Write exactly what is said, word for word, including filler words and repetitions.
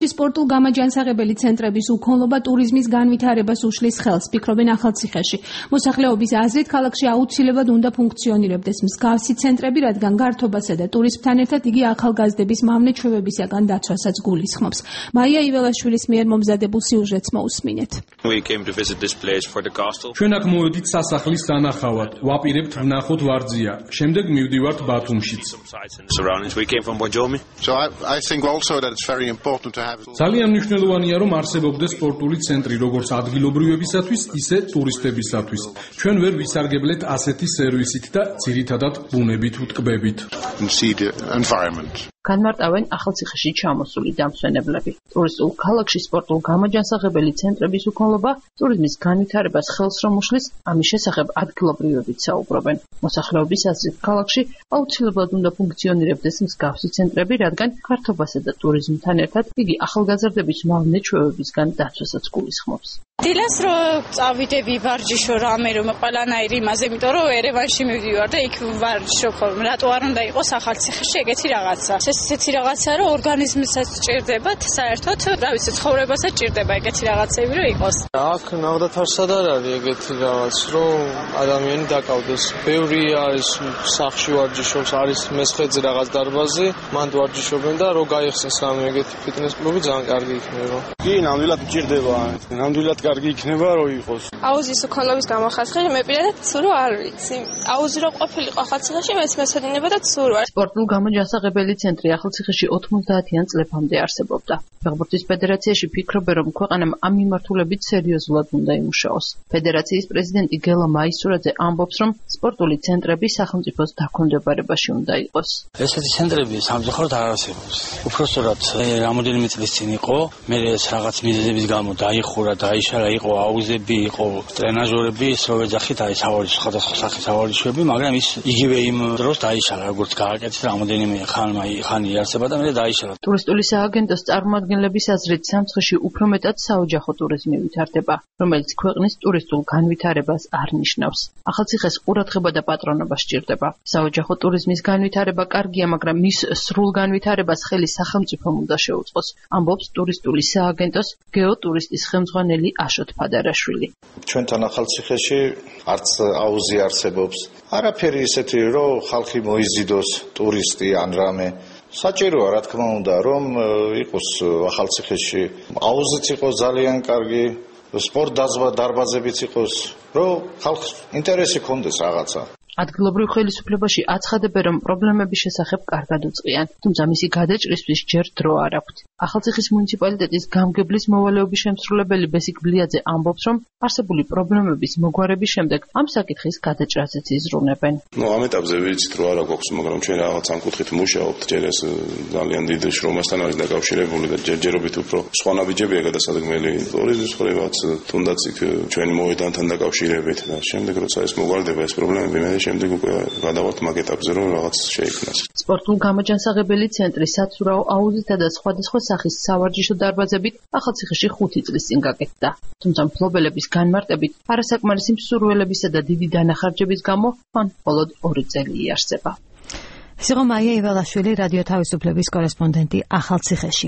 ახალციხეში სპორტულ გამაჯანსაღებელი ცენტრების უქონლობა ტურიზმის განვითარებას უშლის ხელს, ფიქრობენ ახალციხეში. მოსახლეობის აზრით, ქალაქში აუცილებლად უნდა ფუნქციონირებდეს მსგავსი ცენტრები, რადგან გართობასა და ტურიზმთან ერთად იგი ახალგაზრდების მავნე-ჩვევებისაგან დაცვასაც გულისხმობს. მაია იველაშვილის მიერ მომზადებულ სიუჟეტს მოусმინეთ. ჩვენ აქ მოვედით სასახლის დანახავად, ვაპირებთ ვნახოთ ვარძია, შემდეგ მივდივართ ბათუმშიც. ძალიან მნიშვნელოვანია, რომ არსებობდეს სპორტული ცენტრი, როგორც ადგილობრივებისათვის, ისე ტურისტებისათვის. ჩვენ ვერ ვისარგებლეთ ასეთი სერვისით და ძირითადად ბუნებით ვტკბებით. განმარტავენ ახალციხეში ჩამოსული დამსვენებლები. ტურისტულ ქალაქში სპორტულ გამაჯანსაღებელი ცენტრების უქონლობა ტურიზმის განვითარებას ხელს რომ უშლის, ამის შესახებ ადგილობრივებიც საუბრობენ. მოსახლეობის აზრით, ქალაქში აუცილებლად უნდა ფუნქციონირებდეს მსგავსი ცენტრები, რადგან გართობასა და ტურიზმთან ერთად იგი ახალგაზრდების მავნე-ჩვევებისგან დაცვასაც გულისხმობს. დილას რო წავიდები ვარჯიშო რამე რომ ყველანაირი იმაზე, იმიტომ რომ ერევანში მივდივარ და იქ ვარჯიშობ, რატო არ უნდა იყოს ახალციხეში ეგეთი რაღაცა. ესეთი რაღაცა რომ ორგანიზმისაც ჭირდებათ, საერთოდ, რა ვიცი, ცხოვრებასაც ჭირდება ეგეთი რაღაცები რომ იყოს. აქ ნახდათარსად არ არის ეგეთი რაღაც, რომ ადამიანი დაკავდეს. ბევრი არის სახში ვარჯიშობს, არის მესხეთზე რაღაც დარბაზი, მანდ ვარჯიშობენ და რო გაიხსნეს რამე ეგეთი ფიტნეს კლუბი ძალიან კარგი იქნება. კი, ნამდვილად ჭირდება. ნამდვილად კარგი იქნება რომ იყოს. აუზის უქონლობის გამახასხელი მე პირადად ცურო არ ვიცი. აუზი რო ყოფილიყო ახალციხეში, მეც მესადინება და ცურო. სპორტულ გამაჯანსაღებელი ცენტრი ახალციხეში ოთხმოცდაათიან წლებში არსებობდა. ფეხბურთის ფედერაციაში ფიქრობენ, რომ ქვეყანამ ამ მიმართულებით სერიოზულად უნდა იმუშაოს. ფედერაციის პრეზიდენტი გელა მაისურაძე ამბობს, რომ სპორტული ცენტრები სახელმწიფოს დაქვემდებარებაში უნდა იყოს. ესეთი ცენტრები სამწუხაროდ არ არსებობს. უпростоრად რამოდენიმე წლის წინ იყო, მე ეს რაღაც მიზეზების გამო დაიხურა, დაიშალა, იყო აუზები, იყო ტრენაჟორები, ეს რო ეძახით, აი სავალიშო, სხვადასხვა სახის სავალიშოები, მაგრამ ის იგივე იმ დროს დაიშალა, როგორც გააკეთეს რამოდენიმე ხანმა ხანი იარსება და მე დაიშალა. ტურისტული სააგენტოს წარმომადგენლების აზრით, სამცხეში უფრო მეტად საოჯახო ტურიზმი ვითარდება, რომელიც ქვეყნის ტურისტულ განვითარებას არ ნიშნავს. ახალციხეს ყურადღება და პატრონობა სჭირდება. საოჯახო ტურიზმის განვითარება კარგია, მაგრამ მის სრულ განვითარებას ხელი სახელმწიფომ უნდა შეუწყოს, ამბობს ტურისტული სააგენტოს გეოტურისტის ხელმძღვანელი აშოთ ფადარაშვილი. ჩვენთან ახალციხეში არც აუზი არსებობს. არაფერი ისეთი, რომ ხალხი მოიზიდოს ტურისტი ან რამე. საჭიროა, რა თქმა უნდა, რომ იყოს ახალციხეში აუზიც იყოს ძალიან კარგი, სპორტ დარბაზებიც იყოს, რომ ხალხს ინტერესი ქონდეს რაღაცა. ადგილობრივ ხელისუფლებაში აცხადებენ, რომ პრობლემების შესახებ კარგად უწყიან, თუმცა მისი გადაჭრისთვის ჯერ დრო არ აქვთ. ახალციხის მუნიციპალიტეტის გამგებლის მოვალეობის შემსრულებელი ბესიკ ბლიაძე ამბობს, რომ არსებული პრობლემების მოგვარების შემდეგ ამ საკითხის გადაჭრაზეც იზრუნებენ. ნუ ამ ეტაპზე ვიცით, რომ არა გვაქვს, მაგრამ ჩვენ რაღაც ამ კუთხით მუშაობთ, ჯერ ეს ძალიან დიდ შრომასთან არის დაკავშირებული და ჯერჯერობით უფრო სხვა ნაბიჯებია გადასადგმელი ტურიზმის ხრივაც, თუნდაც იქ ჩვენი მოედანთან დაკავშირებით და შემდეგ როცა ეს მოგვარდება ეს პრობლემები მე შემდეგ უკვე გადავართ მაგ ეტაპზე, რომ რაღაც შეიქმნას. სპორტულ გამაჯანსაღებელი ცენტრი საცურაო აუზითა და სხვადასხვა სახის სავარჯიშო დარბაზებით ახალციხეში ხუთი წლის წინ გაკეთდა. თუმცა მფლობელების განმარტებით, არასაკმარისი მსურველებისა და დიდი დანახარჯების გამო მან მხოლოდ ორი წელი იარსება. ეს იყო მაია იველაშვილი, რადიო თავისუფლების კორესპონდენტი ახალციხეში.